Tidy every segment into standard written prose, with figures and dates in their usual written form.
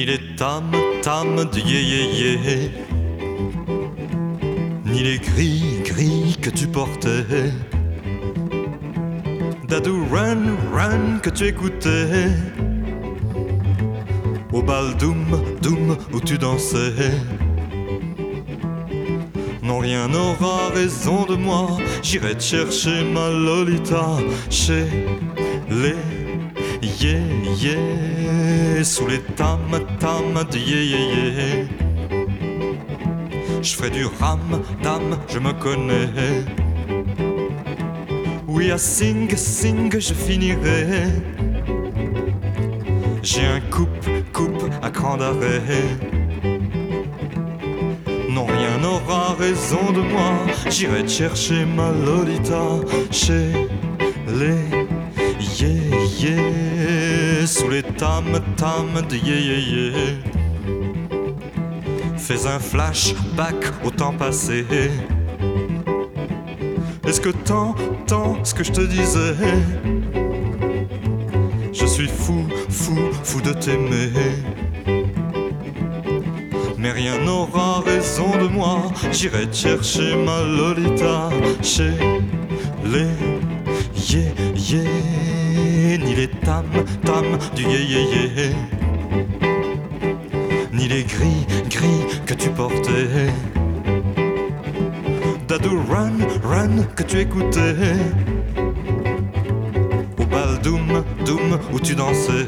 Ni les tam-tam de yé-yé-yé, ni les gris-gris que tu portais, Dadou Run Run que tu écoutais, au bal Doum Doum où tu dansais. Non, rien n'aura raison de moi, j'irai te chercher ma Lolita chez les yé-yé, sous les tam-tam de yé-yé-yé. Je ferai du ram-dam, je me connais. Oui, à sing-sing, je finirai. J'ai un coupe à cran d'arrêt. Non, rien n'aura raison de moi, j'irai te chercher ma Lolita chez les yé-yé, sous les tam-tam de yé-yé-yé. Fais un flashback au temps passé. Est-ce que t'entends ce que je te disais? Je suis fou de t'aimer. Mais rien n'aura raison de moi, j'irai te chercher ma Lolita chez les yé-yé, ni les tam-tam du yé-yé-yé, ni les gris-gris que tu portais, Dadou Run Run que tu écoutais, au bal Doum Doum où tu dansais.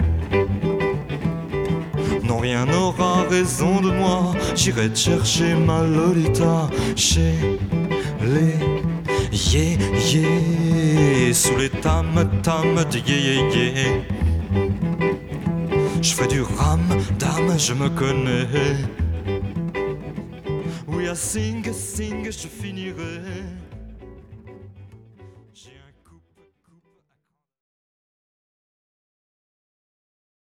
Non, rien n'aura raison de moi, j'irai te chercher ma Lolita chez les yé-yé, sous les tam-tam de yé-yé-yé. Je ferai du ram-dam, je me connais. Oui, à sing-sing, je finirai.